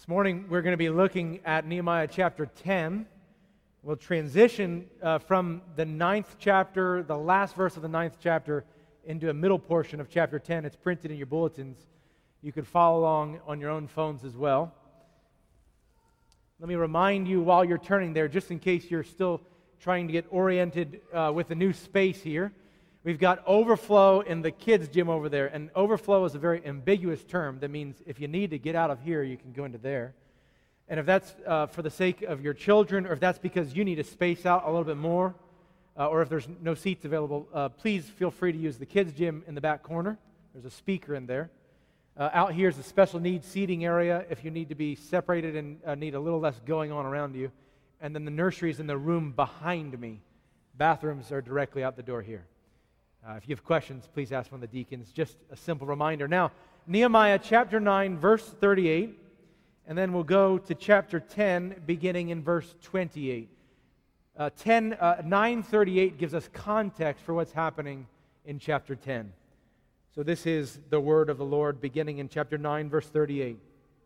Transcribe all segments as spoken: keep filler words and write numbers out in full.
This morning we're going to be looking at Nehemiah chapter ten. We'll transition uh, from the ninth chapter, the last verse of the ninth chapter, into a middle portion of chapter ten. It's printed in your bulletins. You could follow along on your own phones as well. Let me remind you while you're turning there, just in case you're still trying to get oriented uh, with the new space here. We've got overflow in the kids' gym over there, and overflow is a very ambiguous term that means if you need to get out of here, you can go into there. And if that's uh, for the sake of your children, or if that's because you need to space out a little bit more, uh, or if there's no seats available, uh, please feel free to use the kids' gym in the back corner. There's a speaker in there. Uh, out here is the special needs seating area if you need to be separated and uh, need a little less going on around you. And then the nursery is in the room behind me. Bathrooms are directly out the door here. Uh, if you have questions, please ask one of the deacons. Just a simple reminder. Now, Nehemiah chapter nine, verse thirty-eight, and then we'll go to chapter ten, beginning in verse twenty-eight. Uh, ten, uh, nine thirty-eight gives us context for what's happening in chapter ten. So this is the word of the Lord, beginning in chapter nine, verse thirty-eight.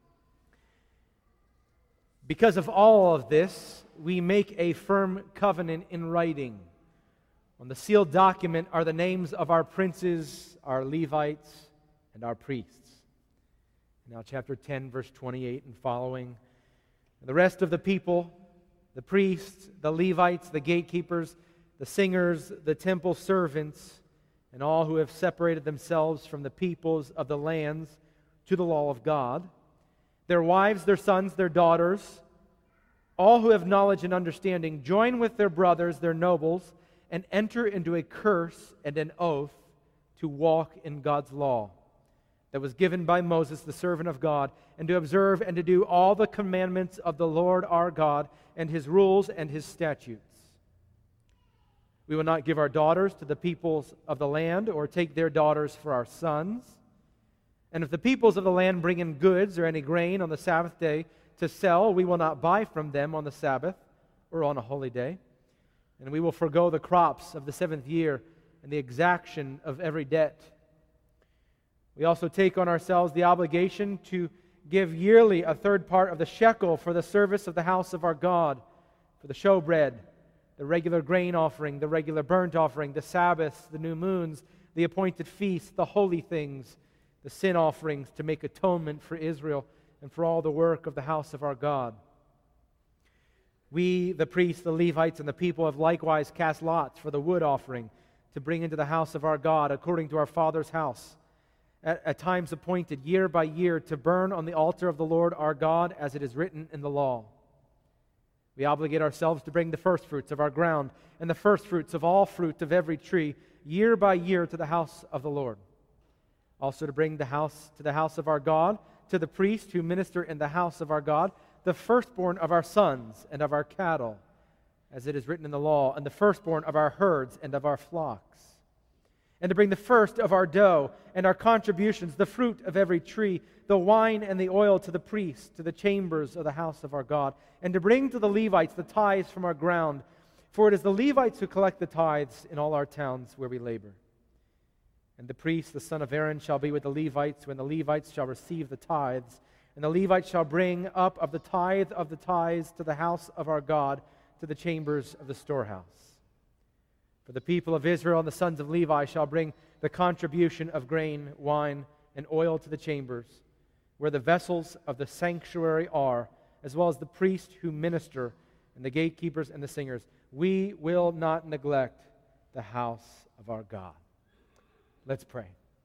Because of all of this, we make a firm covenant in writing. On the sealed document are the names of our princes, our Levites, and our priests. Now chapter ten, verse twenty-eight and following. The rest of the people, the priests, the Levites, the gatekeepers, the singers, the temple servants, and all who have separated themselves from the peoples of the lands to the law of God, their wives, their sons, their daughters, all who have knowledge and understanding, join with their brothers, their nobles, and enter into a curse and an oath to walk in God's law that was given by Moses, the servant of God, and to observe and to do all the commandments of the Lord our God and His rules and His statutes. We will not give our daughters to the peoples of the land or take their daughters for our sons. And if the peoples of the land bring in goods or any grain on the Sabbath day to sell, we will not buy from them on the Sabbath or on a holy day. And we will forego the crops of the seventh year and the exaction of every debt. We also take on ourselves the obligation to give yearly a third part of the shekel for the service of the house of our God, for the showbread, the regular grain offering, the regular burnt offering, the Sabbaths, the new moons, the appointed feasts, the holy things, the sin offerings to make atonement for Israel and for all the work of the house of our God. We, the priests, the Levites, and the people have likewise cast lots for the wood offering to bring into the house of our God according to our Father's house, at, at times appointed year by year to burn on the altar of the Lord our God as it is written in the law. We obligate ourselves to bring the firstfruits of our ground and the firstfruits of all fruit of every tree year by year to the house of the Lord. Also to bring the house to the house of our God, to the priests who minister in the house of our God, the firstborn of our sons and of our cattle, as it is written in the law, and the firstborn of our herds and of our flocks. And to bring the first of our dough and our contributions, the fruit of every tree, the wine and the oil to the priests, to the chambers of the house of our God, and to bring to the Levites the tithes from our ground, for it is the Levites who collect the tithes in all our towns where we labor. And the priest, the son of Aaron, shall be with the Levites when the Levites shall receive the tithes. And the Levites shall bring up of the tithe of the tithes to the house of our God, to the chambers of the storehouse. For the people of Israel and the sons of Levi shall bring the contribution of grain, wine, and oil to the chambers, where the vessels of the sanctuary are, as well as the priests who minister, and the gatekeepers and the singers. We will not neglect the house of our God. Let's pray.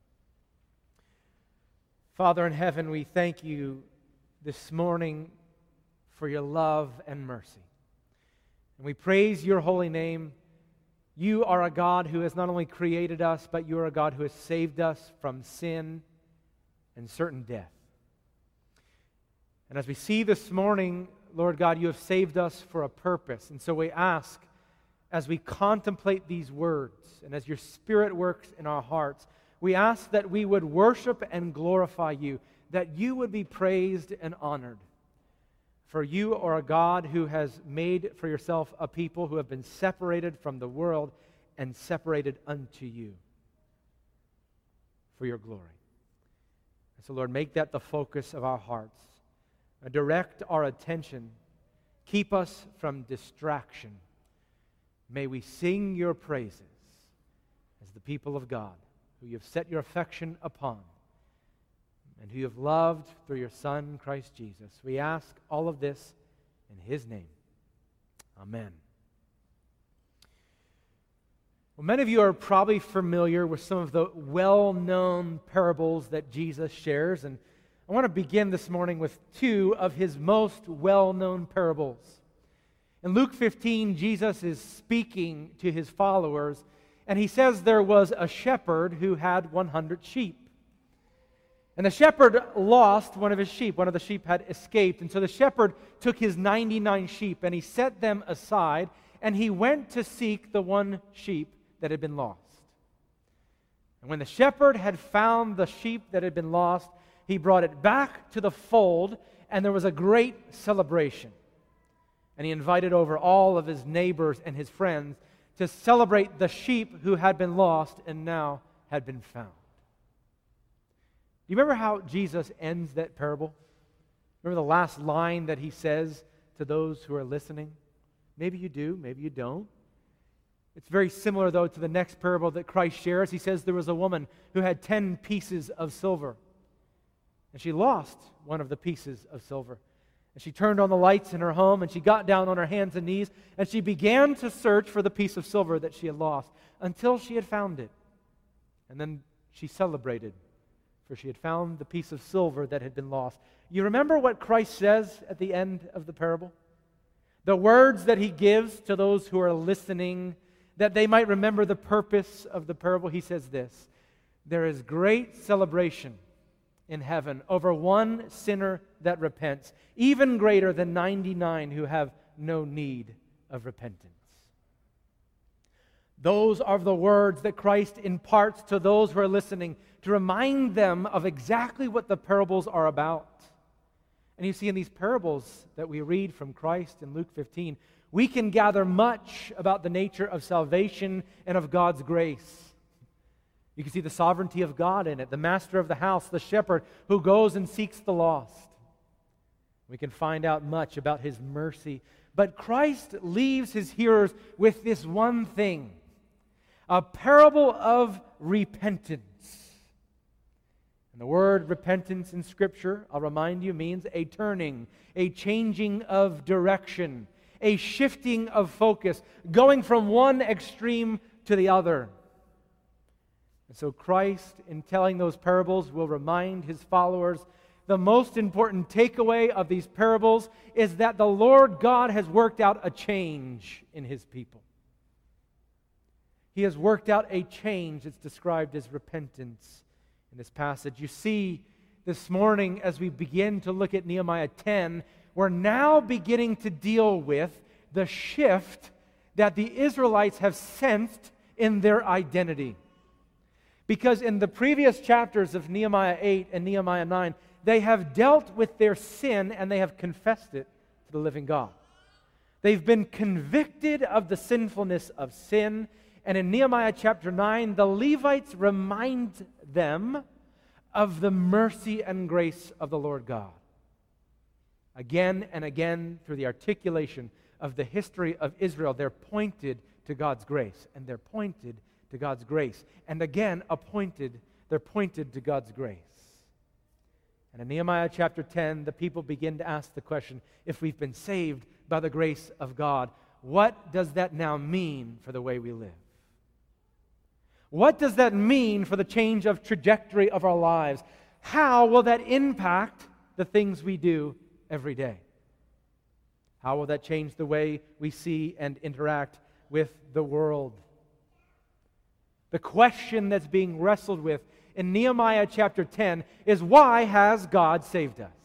Father in heaven, we thank you this morning for your love and mercy. And we praise your holy name. You are a God who has not only created us, but you are a God who has saved us from sin and certain death. And as we see this morning, Lord God, you have saved us for a purpose. And so we ask, as we contemplate these words, and as your Spirit works in our hearts, we ask that we would worship and glorify you, that you would be praised and honored. For you are a God who has made for yourself a people who have been separated from the world and separated unto you for your glory. And so, Lord, make that the focus of our hearts. direct our attention, keep us from distraction. May we sing your praises as the people of God, who you have set your affection upon, and who you have loved through your Son, Christ Jesus. We ask all of this in His name. Amen. Well, many of you are probably familiar with some of the well-known parables that Jesus shares, and I want to begin this morning with two of His most well-known parables. In Luke fifteen, Jesus is speaking to His followers, and He says there was a shepherd who had one hundred sheep. And the shepherd lost one of his sheep. One of the sheep had escaped. And so the shepherd took his ninety-nine sheep and he set them aside, and he went to seek the one sheep that had been lost. And when the shepherd had found the sheep that had been lost, he brought it back to the fold, and there was a great celebration. And he invited over all of his neighbors and his friends to celebrate the sheep who had been lost and now had been found. Do you remember how Jesus ends that parable? Remember the last line that He says to those who are listening? Maybe you do, maybe you don't. It's very similar, though, to the next parable that Christ shares. He says there was a woman who had ten pieces of silver, and she lost one of the pieces of silver. And she turned on the lights in her home, and she got down on her hands and knees, and she began to search for the piece of silver that she had lost until she had found it. And then she celebrated, for she had found the piece of silver that had been lost. You remember what Christ says at the end of the parable? The words that He gives to those who are listening, that they might remember the purpose of the parable. He says this: there is great celebration in heaven over one sinner that repents, even greater than ninety-nine who have no need of repentance. Those are the words that Christ imparts to those who are listening to remind them of exactly what the parables are about. And you see, in these parables that we read from Christ in Luke fifteen, we can gather much about the nature of salvation and of God's grace. You can see the sovereignty of God in it, the master of the house, the shepherd who goes and seeks the lost. We can find out much about His mercy. But Christ leaves His hearers with this one thing: a parable of repentance. And the word repentance in Scripture, I'll remind you, means a turning, a changing of direction, a shifting of focus, going from one extreme to the other. And so Christ, in telling those parables, will remind His followers the most important takeaway of these parables is that the Lord God has worked out a change in His people. He has worked out a change that's described as repentance in this passage. You see, this morning as we begin to look at Nehemiah ten, we're now beginning to deal with the shift that the Israelites have sensed in their identity. Because in the previous chapters of Nehemiah eight and Nehemiah nine, they have dealt with their sin and they have confessed it to the living God. They've been convicted of the sinfulness of sin. And in Nehemiah chapter nine, the Levites remind them of the mercy and grace of the Lord God. Again and again, through the articulation of the history of Israel, they're pointed to God's grace, and they're pointed to God's grace. And again, appointed, they're pointed to God's grace. And in Nehemiah chapter ten, the people begin to ask the question, if we've been saved by the grace of God, what does that now mean for the way we live? What does that mean for the change of trajectory of our lives? How will that impact the things we do every day? How will that change the way we see and interact with the world? The question that's being wrestled with in Nehemiah chapter ten is, why has God saved us?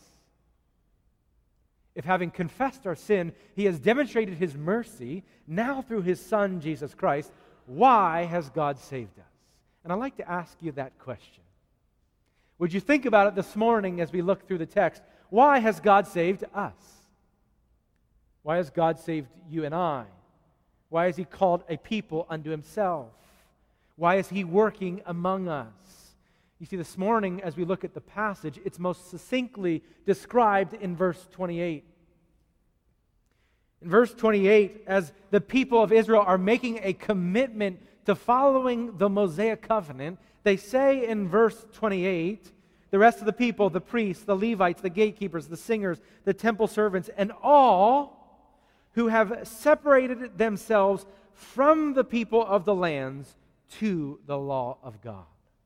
If having confessed our sin, He has demonstrated His mercy, now through His Son, Jesus Christ, why has God saved us? And I'd like to ask you that question. Would you think about it this morning as we look through the text? Why has God saved us? Why has God saved you and I? Why has He called a people unto Himself? Why is He working among us? You see, this morning, as we look at the passage, it's most succinctly described in verse twenty-eight. In verse twenty-eight, as the people of Israel are making a commitment to following the Mosaic covenant, they say in verse twenty-eight, the rest of the people, the priests, the Levites, the gatekeepers, the singers, the temple servants, and all who have separated themselves from the people of the lands to the law of God.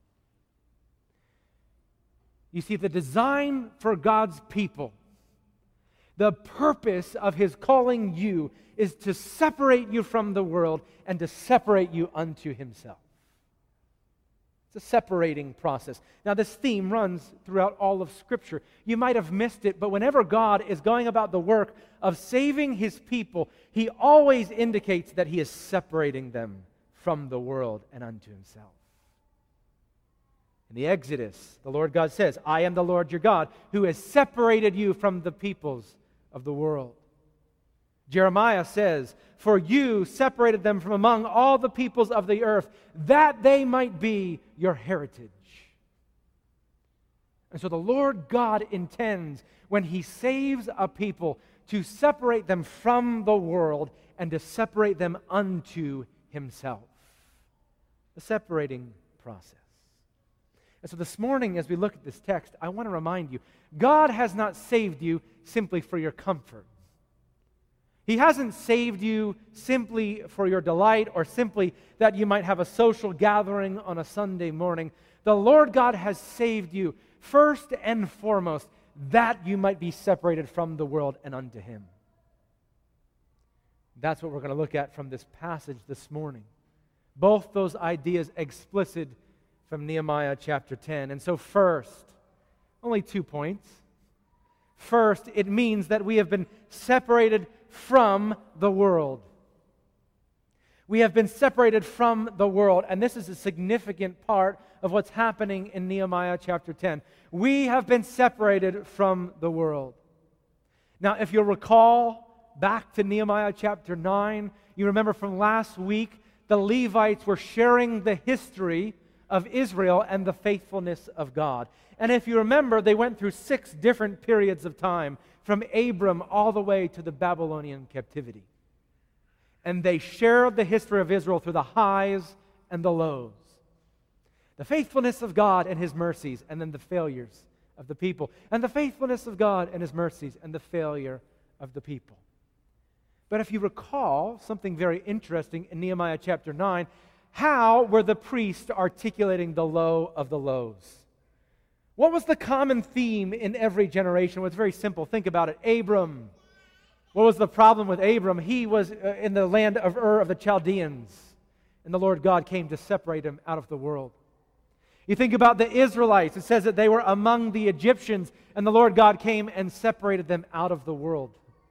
You see, the design for God's people, the purpose of His calling you is to separate you from the world and to separate you unto Himself. It's a separating process. Now, this theme runs throughout all of Scripture. You might have missed it, but whenever God is going about the work of saving His people, He always indicates that He is separating them from the world and unto Himself. In the Exodus, the Lord God says, I am the Lord your God, who has separated you from the peoples of the world. Jeremiah says, for you separated them from among all the peoples of the earth, that they might be your heritage. And so the Lord God intends, when He saves a people, to separate them from the world and to separate them unto Himself. The separating process. And so this morning, as we look at this text, I want to remind you, God has not saved you simply for your comfort. He hasn't saved you simply for your delight or simply that you might have a social gathering on a Sunday morning. The Lord God has saved you first and foremost that you might be separated from the world and unto Him. That's what we're going to look at from this passage this morning. Both those ideas explicit from Nehemiah chapter ten. And so first, only two points. First, it means that we have been separated from the world. We have been separated from the world, and this is a significant part of what's happening in Nehemiah chapter ten. We have been separated from the world. Now, if you'll recall back to Nehemiah chapter nine, you remember from last week, the Levites were sharing the history of Israel and the faithfulness of God. And if you remember, they went through six different periods of time, from Abram all the way to the Babylonian captivity. And they shared the history of Israel through the highs and the lows. The faithfulness of God and His mercies, and then the failures of the people. And the faithfulness of God and His mercies, and the failure of the people. But if you recall something very interesting in Nehemiah chapter nine, how were the priests articulating the low of the lows? What was the common theme in every generation? Well, it's very simple. Think about it. Abram. What was the problem with Abram? He was in the land of Ur of the Chaldeans, and the Lord God came to separate him out of the world. You think about the Israelites. It says that they were among the Egyptians, and the Lord God came and separated them out of the world.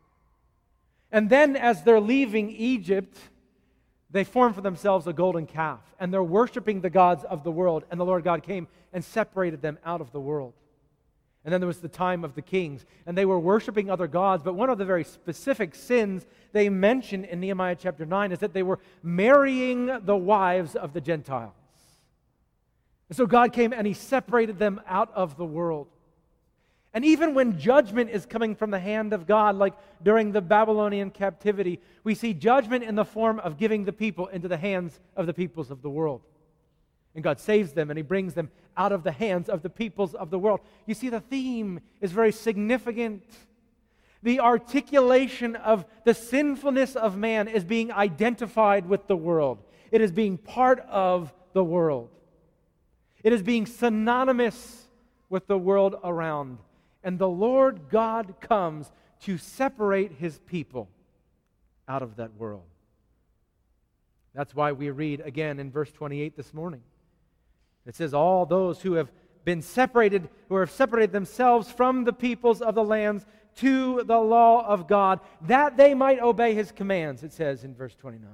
And then as they're leaving Egypt, they formed for themselves a golden calf, and they're worshiping the gods of the world, and the Lord God came and separated them out of the world. And then there was the time of the kings, and they were worshiping other gods, but one of the very specific sins they mention in Nehemiah chapter nine is that they were marrying the wives of the Gentiles. And so God came and He separated them out of the world. And even when judgment is coming from the hand of God, like during the Babylonian captivity, we see judgment in the form of giving the people into the hands of the peoples of the world. And God saves them and He brings them out of the hands of the peoples of the world. You see, the theme is very significant. The articulation of the sinfulness of man is being identified with the world. It is being part of the world. It is being synonymous with the world around. And the Lord God comes to separate His people out of that world. That's why we read again in verse twenty-eight this morning. It says, all those who have been separated, who have separated themselves from the peoples of the lands to the law of God, that they might obey His commands, it says in verse twenty-nine.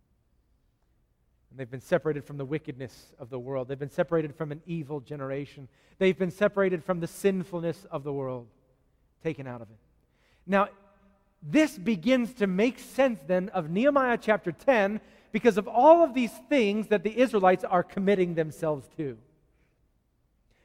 And they've been separated from the wickedness of the world. They've been separated from an evil generation. They've been separated from the sinfulness of the world, taken out of it. Now, this begins to make sense then of Nehemiah chapter ten because of all of these things that the Israelites are committing themselves to.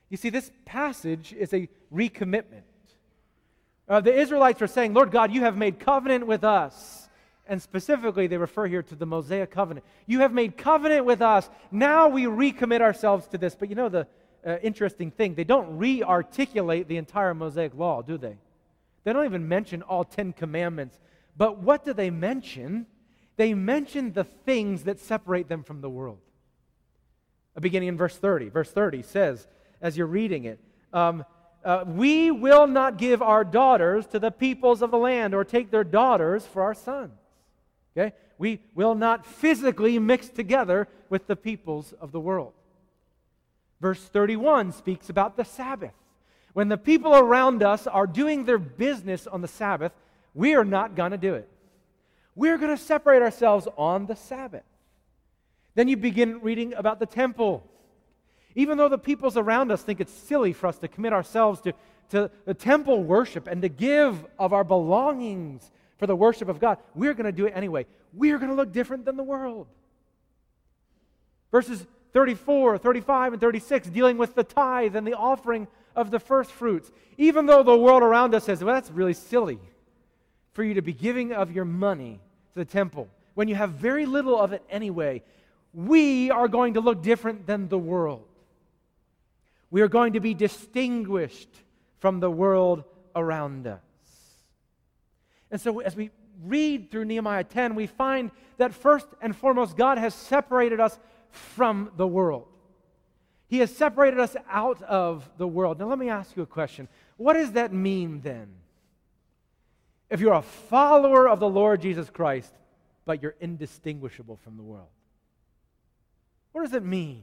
You see, this passage is a recommitment. Uh, the Israelites are saying, Lord God, you have made covenant with us. And specifically, they refer here to the Mosaic covenant. You have made covenant with us. Now we recommit ourselves to this. But you know the uh, interesting thing, they don't re-articulate the entire Mosaic law, do they? They don't even mention all Ten Commandments. But what do they mention? They mention the things that separate them from the world. Beginning in verse thirty. Verse thirty says, as you're reading it, um, uh, we will not give our daughters to the peoples of the land or take their daughters for our sons. Okay? We will not physically mix together with the peoples of the world. Verse thirty-one speaks about the Sabbath. When the people around us are doing their business on the Sabbath, we are not going to do it. We're going to separate ourselves on the Sabbath. Then you begin reading about the temple. Even though the peoples around us think it's silly for us to commit ourselves to, to the temple worship and to give of our belongings for the worship of God, we're going to do it anyway. We're going to look different than the world. Verses thirty-four, thirty-five, and thirty-six dealing with the tithe and the offering of the first fruits. Even though the world around us says, well, that's really silly for you to be giving of your money to the temple when you have very little of it anyway, we are going to look different than the world. We are going to be distinguished from the world around us. And so as we read through Nehemiah ten, we find that first and foremost, God has separated us from the world. He has separated us out of the world. Now let me ask you a question. What does that mean then? If you're a follower of the Lord Jesus Christ, but you're indistinguishable from the world. What does it mean?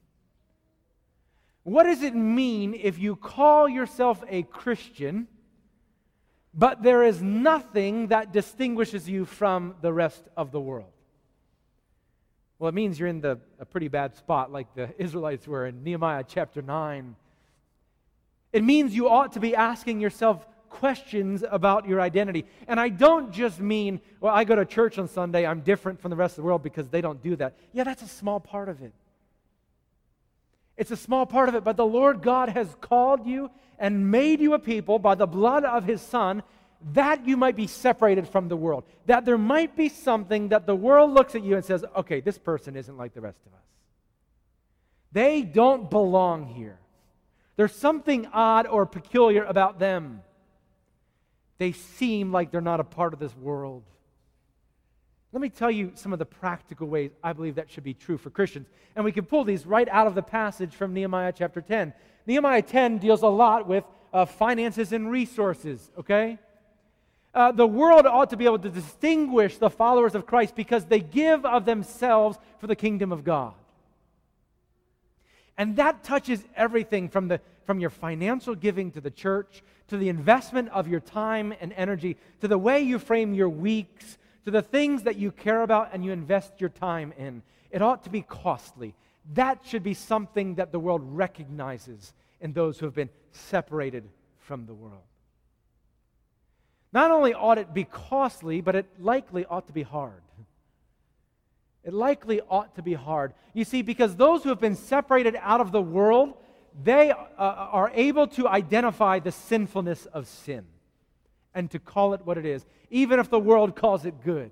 What does it mean if you call yourself a Christian, but there is nothing that distinguishes you from the rest of the world? Well, it means you're in the, a pretty bad spot like the Israelites were in Nehemiah chapter nine. It means you ought to be asking yourself questions about your identity. And I don't just mean, well, I go to church on Sunday, I'm different from the rest of the world because they don't do that. Yeah, that's a small part of it. It's a small part of it, but the Lord God has called you and made you a people by the blood of His Son that you might be separated from the world. That there might be something that the world looks at you and says, okay, this person isn't like the rest of us. They don't belong here. There's something odd or peculiar about them. They seem like they're not a part of this world. Let me tell you some of the practical ways I believe that should be true for Christians. And we can pull these right out of the passage from Nehemiah chapter ten. Nehemiah ten deals a lot with uh, finances and resources, okay? Uh, the world ought to be able to distinguish the followers of Christ because they give of themselves for the kingdom of God. And that touches everything from, the, from your financial giving to the church, to the investment of your time and energy, to the way you frame your weeks, to the things that you care about and you invest your time in. It ought to be costly. That should be something that the world recognizes in those who have been separated from the world. Not only ought it be costly, but it likely ought to be hard. It likely ought to be hard. You see, because those who have been separated out of the world, they uh, are able to identify the sinfulness of sin and to call it what it is, even if the world calls it good.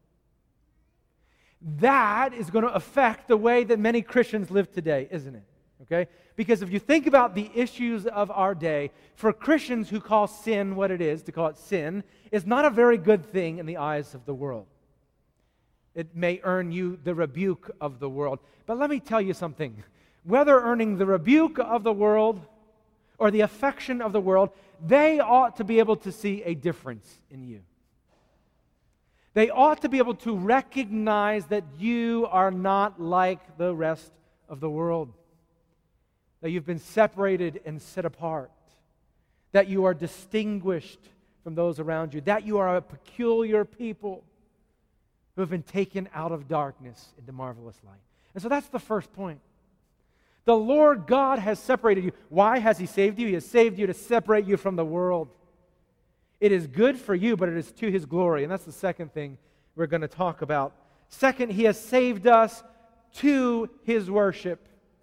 That is going to affect the way that many Christians live today, isn't it? Okay? Because if you think about the issues of our day, for Christians who call sin what it is, to call it sin, is not a very good thing in the eyes of the world. It may earn you the rebuke of the world. But let me tell you something. Whether earning the rebuke of the world or the affection of the world, they ought to be able to see a difference in you. They ought to be able to recognize that you are not like the rest of the world. That you've been separated and set apart. That you are distinguished from those around you. That you are a peculiar people who have been taken out of darkness into marvelous light. And so that's the first point. The Lord God has separated you. Why has He saved you? He has saved you to separate you from the world. It is good for you, but it is to His glory. And that's the second thing we're going to talk about. Second, He has saved us to His worship.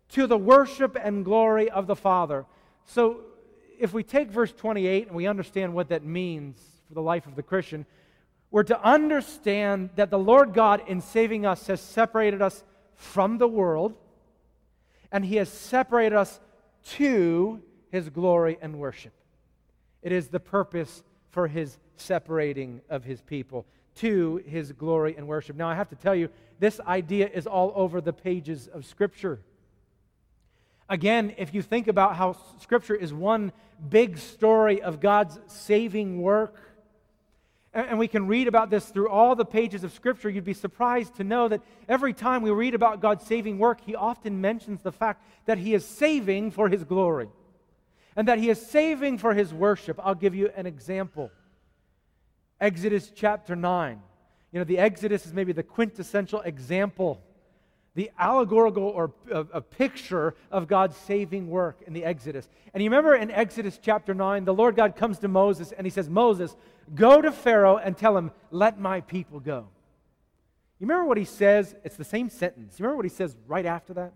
to the worship and glory of the Father. So if we take verse twenty-eight and we understand what that means for the life of the Christian, we're to understand that the Lord God, in saving us, has separated us from the world, and He has separated us to His glory and worship. It is the purpose for His separating of His people to His glory and worship. Now, I have to tell you, this idea is all over the pages of Scripture. Again, if you think about how Scripture is one big story of God's saving work, and we can read about this through all the pages of Scripture, you'd be surprised to know that every time we read about God's saving work, He often mentions the fact that He is saving for His glory and that He is saving for His worship. I'll give you an example. Exodus chapter nine. You know, the Exodus is maybe the quintessential example, the allegorical or a, a picture of God's saving work in the Exodus. And you remember in Exodus chapter nine, the Lord God comes to Moses and He says, Moses, go to Pharaoh and tell him, let my people go. You remember what He says? It's the same sentence. You remember what He says right after that?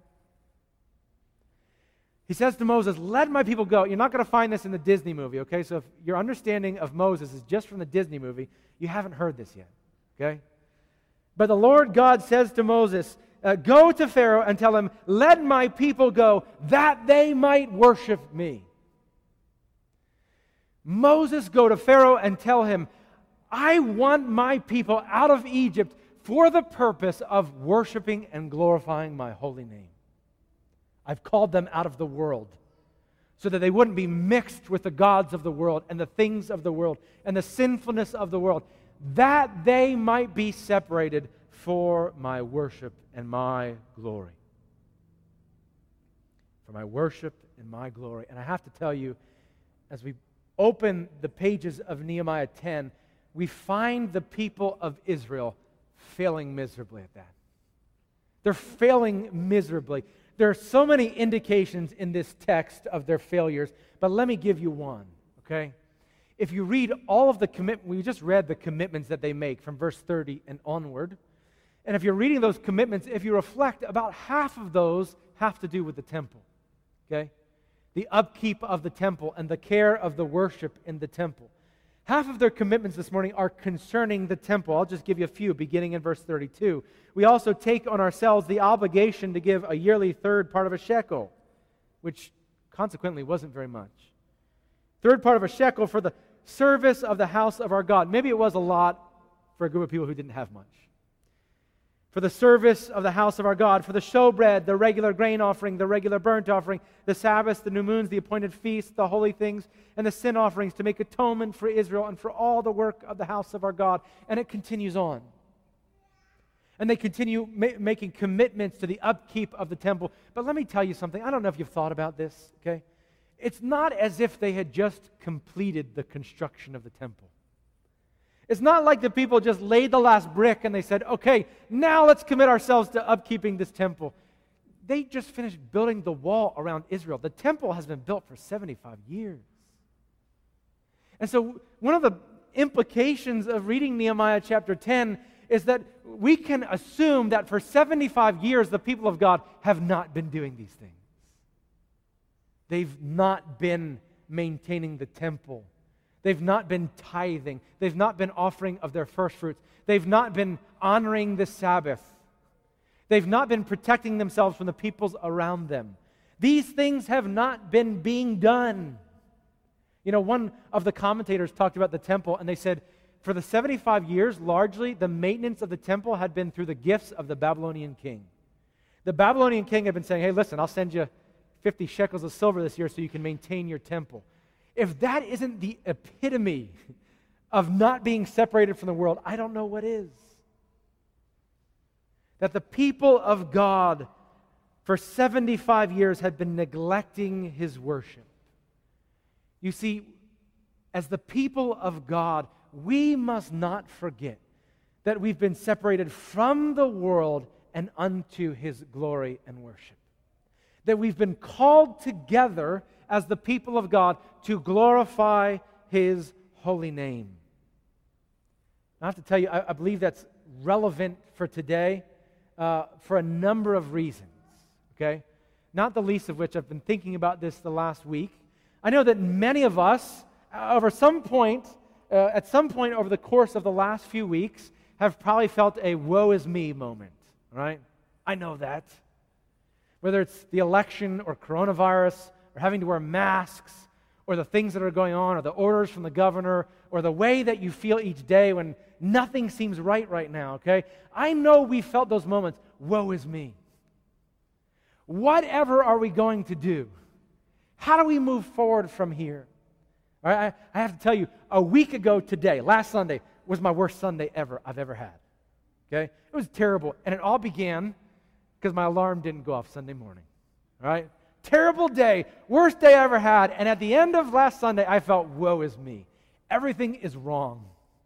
He says to Moses, let my people go. You're not going to find this in the Disney movie, okay? So if your understanding of Moses is just from the Disney movie, you haven't heard this yet, okay? But the Lord God says to Moses, uh, go to Pharaoh and tell him, let my people go, that they might worship me. Moses, go to Pharaoh and tell him, I want my people out of Egypt for the purpose of worshiping and glorifying my holy name. I've called them out of the world so that they wouldn't be mixed with the gods of the world and the things of the world and the sinfulness of the world, that they might be separated for my worship and my glory. For my worship and my glory. And I have to tell you, as we open the pages of Nehemiah ten, we find the people of Israel failing miserably at that. They're failing miserably. There are so many indications in this text of their failures, but let me give you one, okay? If you read all of the commitments, we just read the commitments that they make from verse thirty and onward, and if you're reading those commitments, if you reflect, about half of those have to do with the temple, okay? The upkeep of the temple and the care of the worship in the temple. Half of their commitments this morning are concerning the temple. I'll just give you a few, beginning in verse thirty-two. We also take on ourselves the obligation to give a yearly third part of a shekel, which consequently wasn't very much. Third part of a shekel for the service of the house of our God. Maybe it was a lot for a group of people who didn't have much. For the service of the house of our God, for the showbread, the regular grain offering, the regular burnt offering, the Sabbaths, the new moons, the appointed feasts, the holy things, and the sin offerings, to make atonement for Israel and for all the work of the house of our God. And it continues on. And they continue ma- making commitments to the upkeep of the temple. But let me tell you something. I don't know if you've thought about this, okay? It's not as if they had just completed the construction of the temple. It's not like the people just laid the last brick and they said, okay, now let's commit ourselves to upkeeping this temple. They just finished building the wall around Israel. The temple has been built for seventy-five years. And so one of the implications of reading Nehemiah chapter ten is that we can assume that for seventy-five years the people of God have not been doing these things. They've not been maintaining the temple. They've not been tithing. They've not been offering of their first fruits. They've not been honoring the Sabbath. They've not been protecting themselves from the peoples around them. These things have not been being done. You know, one of the commentators talked about the temple, and they said, for the seventy-five years, largely, the maintenance of the temple had been through the gifts of the Babylonian king. The Babylonian king had been saying, hey, listen, I'll send you fifty shekels of silver this year so you can maintain your temple. If that isn't the epitome of not being separated from the world, I don't know what is. That the people of God for seventy-five years had been neglecting His worship. You see, as the people of God, we must not forget that we've been separated from the world and unto His glory and worship. That we've been called together as the people of God to glorify His holy name. I have to tell you, I, I believe that's relevant for today uh, for a number of reasons, okay? not the least of which I've been thinking about this the last week. I know that many of us, uh, over some point, uh, at some point over the course of the last few weeks, have probably felt a woe is me moment, right? I know that. Whether it's the election or coronavirus or having to wear masks or the things that are going on or the orders from the governor or the way that you feel each day when nothing seems right right now, okay? I know we felt those moments, woe is me. Whatever are we going to do? How do we move forward from here? All right, I, I have to tell you, a week ago today, last Sunday, was my worst Sunday ever I've ever had. Okay? It was terrible. And it all began because my alarm didn't go off Sunday morning. All right? Terrible day. Worst day I ever had. And at the end of last Sunday, I felt, woe is me. Everything is wrong.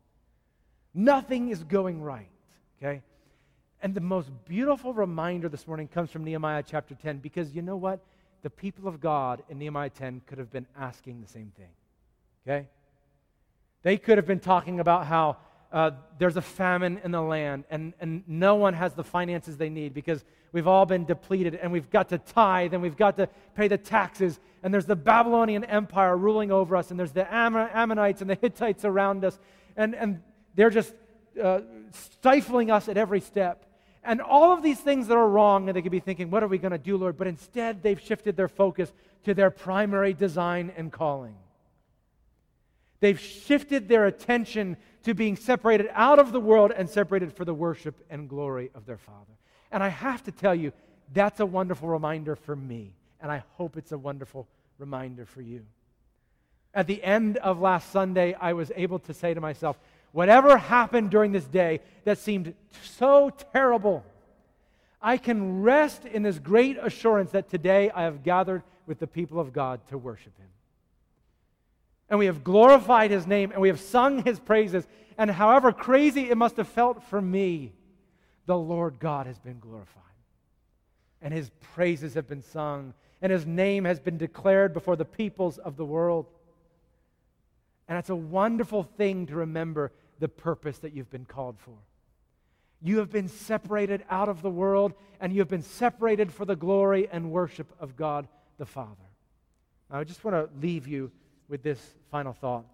Nothing is going right. Okay? And the most beautiful reminder this morning comes from Nehemiah chapter ten, because you know what? The people of God in Nehemiah ten could have been asking the same thing. Okay? They could have been talking about how uh, there's a famine in the land and, and no one has the finances they need because we've all been depleted and we've got to tithe and we've got to pay the taxes and there's the Babylonian Empire ruling over us and there's the Ammon- Ammonites and the Hittites around us and, and they're just uh, stifling us at every step. And all of these things that are wrong, and they could be thinking, what are we going to do, Lord? But instead, they've shifted their focus to their primary design and calling. They've shifted their attention to being separated out of the world and separated for the worship and glory of their Father. And I have to tell you, that's a wonderful reminder for me, and I hope it's a wonderful reminder for you. At the end of last Sunday, I was able to say to myself, whatever happened during this day that seemed so terrible, I can rest in this great assurance that today I have gathered with the people of God to worship Him. And we have glorified His name, and we have sung His praises, and however crazy it must have felt for me, the Lord God has been glorified. And His praises have been sung, and His name has been declared before the peoples of the world. And it's a wonderful thing to remember the purpose that you've been called for. You have been separated out of the world, and you have been separated for the glory and worship of God the Father. Now, I just want to leave you with this final thought.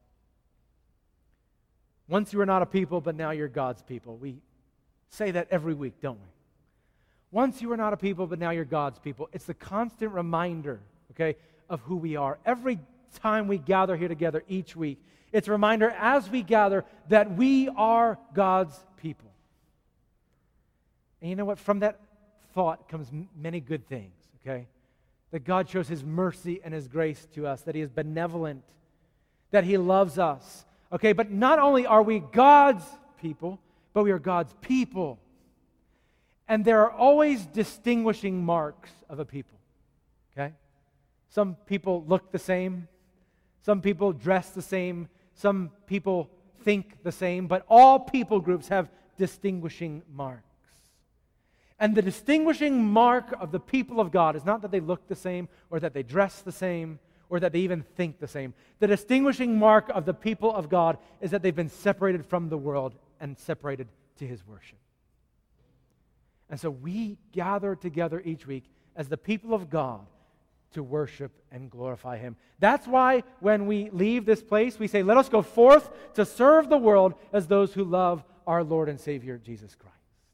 Once you were not a people, but now you're God's people. We say that every week, don't we? Once you were not a people, but now you're God's people. It's the constant reminder, okay, of who we are. Every time we gather here together each week, it's a reminder as we gather that we are God's people. And you know what? From that thought comes m- many good things, okay? That God shows His mercy and His grace to us, that He is benevolent, that He loves us, okay? But not only are we God's people, but we are God's people. And there are always distinguishing marks of a people, okay? Some people look the same. Some people dress the same. Some people think the same. But all people groups have distinguishing marks. And the distinguishing mark of the people of God is not that they look the same or that they dress the same or that they even think the same. The distinguishing mark of the people of God is that they've been separated from the world and separated to His worship. And so we gather together each week as the people of God to worship and glorify Him. That's why when we leave this place, we say, let us go forth to serve the world as those who love our Lord and Savior, Jesus Christ.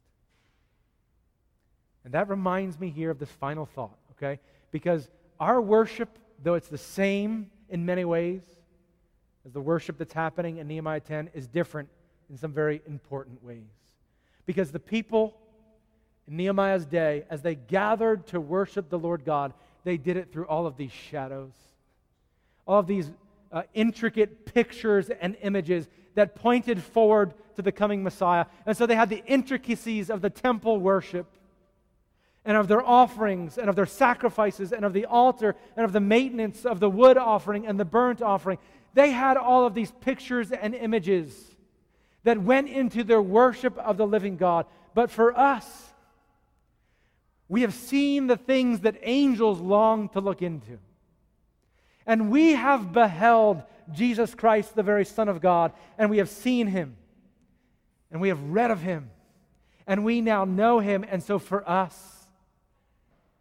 And that reminds me here of this final thought, okay? Because our worship, though it's the same in many ways as the worship that's happening in Nehemiah ten, is different in some very important ways. Because the people in Nehemiah's day, as they gathered to worship the Lord God, they did it through all of these shadows, all of these uh, intricate pictures and images that pointed forward to the coming Messiah. And so they had the intricacies of the temple worship and of their offerings and of their sacrifices and of the altar and of the maintenance of the wood offering and the burnt offering. They had all of these pictures and images that went into their worship of the living God. But for us, we have seen the things that angels long to look into. And we have beheld Jesus Christ, the very Son of God, and we have seen Him, and we have read of Him, and we now know Him. And so for us,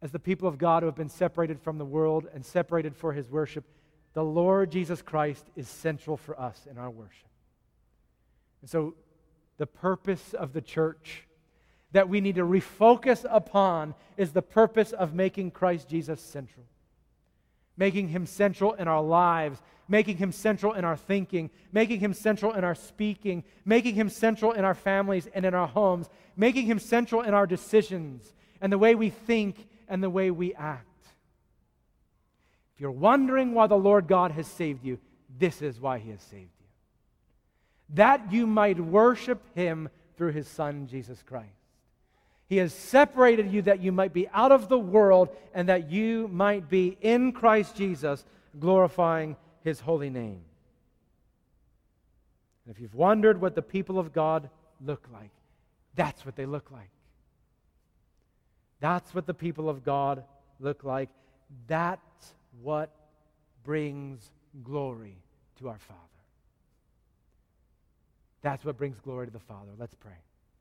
as the people of God who have been separated from the world and separated for His worship, the Lord Jesus Christ is central for us in our worship. And so the purpose of the church that we need to refocus upon is the purpose of making Christ Jesus central. Making Him central in our lives, making Him central in our thinking, making Him central in our speaking, making Him central in our families and in our homes, making Him central in our decisions and the way we think and the way we act. If you're wondering why the Lord God has saved you, this is why He has saved you. That you might worship Him through His Son, Jesus Christ. He has separated you that you might be out of the world and that you might be in Christ Jesus, glorifying His holy name. And if you've wondered what the people of God look like, that's what they look like. That's what the people of God look like. That's what brings glory to our Father. That's what brings glory to the Father. Let's pray.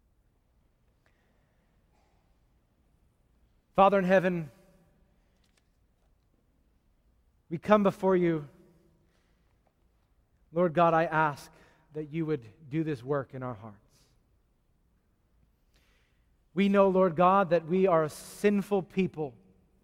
Father in heaven, we come before you. Lord God, I ask that you would do this work in our hearts. We know, Lord God, that we are a sinful people,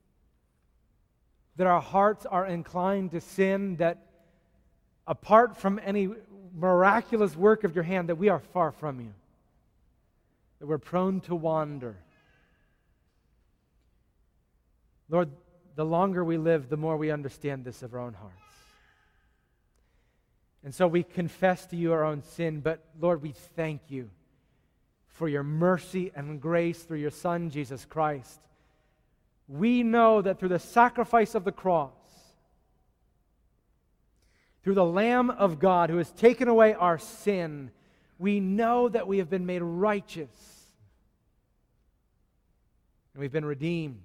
that our hearts are inclined to sin, that apart from any miraculous work of your hand, that we are far from you, that we're prone to wander. Lord, the longer we live, the more we understand this of our own hearts. And so we confess to you our own sin, but Lord, we thank you for your mercy and grace through your Son, Jesus Christ. We know that through the sacrifice of the cross, through the Lamb of God who has taken away our sin, we know that we have been made righteous and we've been redeemed.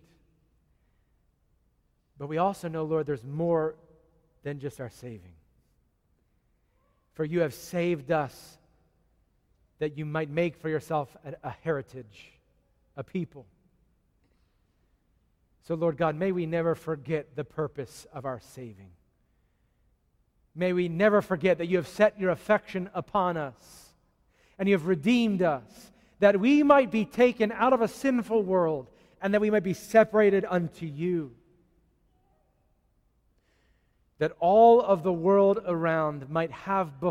But we also know, Lord, there's more than just our saving. For you have saved us that you might make for yourself a, a heritage, a people. So, Lord God, may we never forget the purpose of our saving. May we never forget that you have set your affection upon us and you have redeemed us, that we might be taken out of a sinful world and that we might be separated unto you. That all of the world around might have before